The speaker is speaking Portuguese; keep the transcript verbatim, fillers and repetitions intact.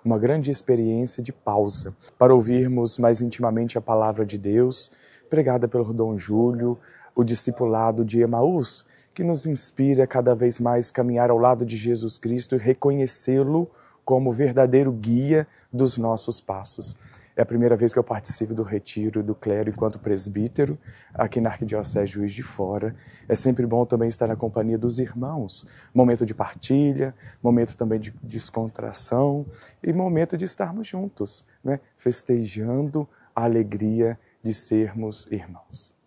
uma grande experiência de pausa, para ouvirmos mais intimamente a palavra de Deus, pregada pelo Dom Júlio, o discipulado de Emaús, que nos inspira cada vez mais a caminhar ao lado de Jesus Cristo e reconhecê-lo como verdadeiro guia dos nossos passos. É a primeira vez que eu participo do retiro do clero enquanto presbítero, aqui na Arquidiocese de Juiz de Fora. É sempre bom também estar na companhia dos irmãos. Momento de partilha, momento também de descontração e momento de estarmos juntos, né? Festejando a alegria de sermos irmãos.